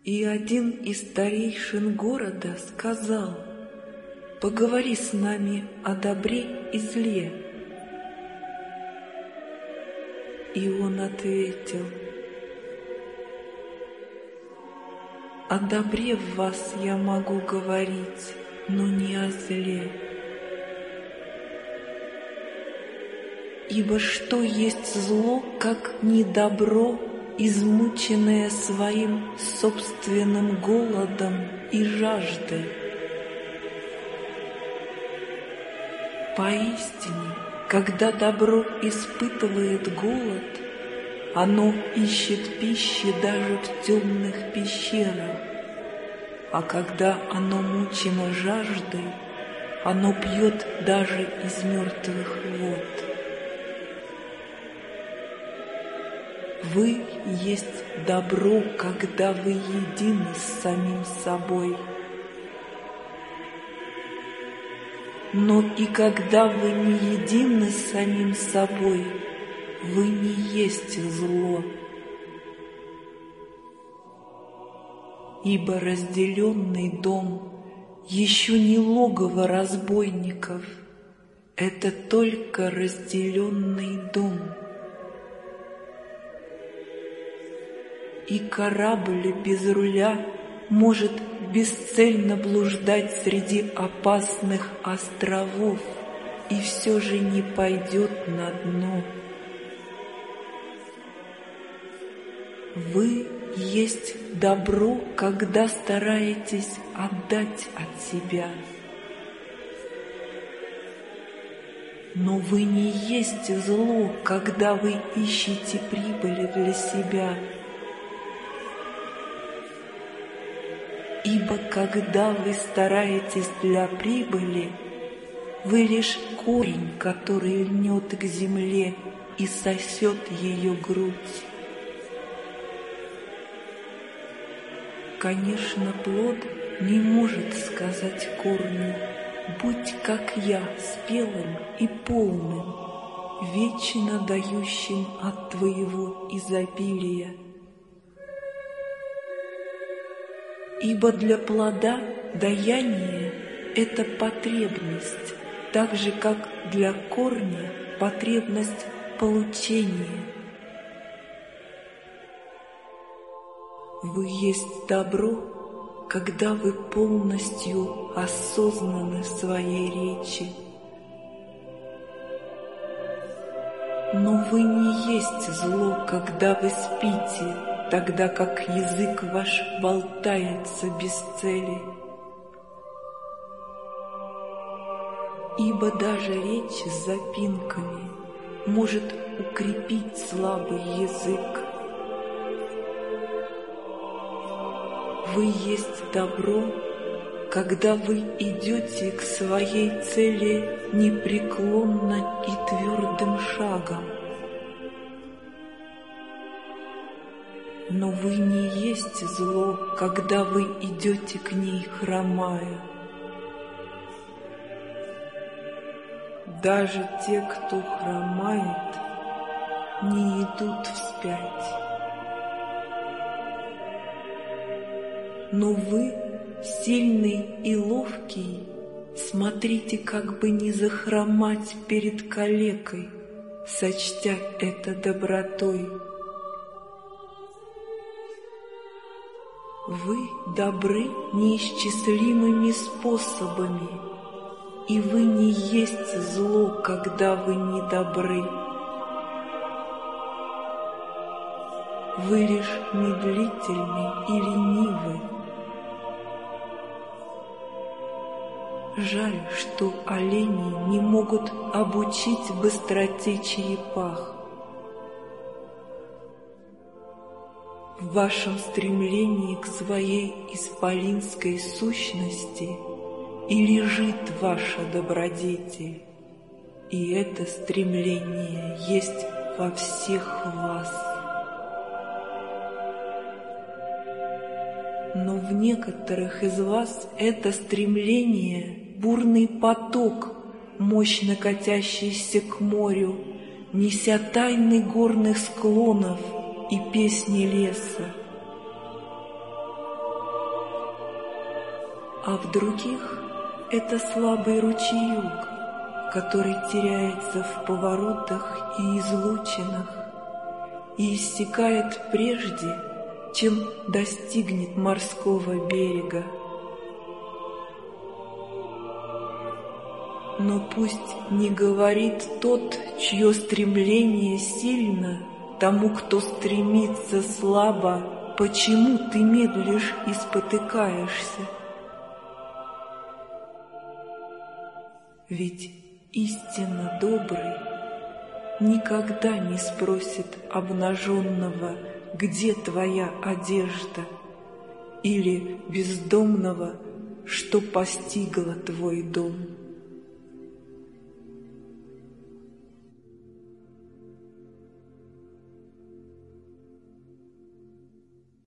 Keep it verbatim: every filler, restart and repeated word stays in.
И один из старейшин города сказал: «Поговори с нами о добре и зле». И он ответил: «О добре в вас я могу говорить, но не о зле. Ибо что есть зло, как не добро, измученное своим собственным голодом и жаждой? Поистине, когда добро испытывает голод, оно ищет пищи даже в темных пещерах, а когда оно мучено жаждой, оно пьет даже из мертвых вод. Вы есть добро, когда вы едины с самим собой. Но и когда вы не едины с самим собой, вы не есть зло. Ибо разделенный дом еще не логово разбойников, это только разделенный дом. И корабль без руля может бесцельно блуждать среди опасных островов и все же не пойдет на дно. Вы есть добро, когда стараетесь отдать от себя. Но вы не есть зло, когда вы ищете прибыли для себя. Ибо когда вы стараетесь для прибыли, вы лишь корень, который льнет к земле и сосет ее грудь. Конечно, плод не может сказать корню: «Будь как я, спелым и полным, вечно дающим от твоего изобилия». Ибо для плода даяние — это потребность, так же, как для корня потребность получения. Вы есть добро, когда вы полностью осознаны в своей речи. Но вы не есть зло, когда вы спите, тогда как язык ваш болтается без цели. Ибо даже речь с запинками может укрепить слабый язык. Вы есть добро, когда вы идете к своей цели непреклонно и твердым шагом. Но вы не есть зло, когда вы идете к ней хромая. Даже те, кто хромает, не идут вспять. Но вы, сильный и ловкий, смотрите, как бы не захромать перед калекой, сочтя это добротой. Вы добры неисчислимыми способами, и вы не есть зло, когда вы не добры. Вы лишь медлительны и ленивы. Жаль, что олени не могут обучить быстроте черепах. В вашем стремлении к своей исполинской сущности и лежит ваша добродетель, и это стремление есть во всех вас. Но в некоторых из вас это стремление — бурный поток, мощно катящийся к морю, неся тайны горных склонов и песни леса. а в других это слабый ручеек, который теряется в поворотах и излучинах и иссякает прежде, чем достигнет морского берега. Но пусть не говорит тот, чье стремление сильно, тому, кто стремится слабо, почему ты медлишь и спотыкаешься. Ведь истинно добрый никогда не спросит обнаженного, где твоя одежда, или бездомного, что постигло твой дом.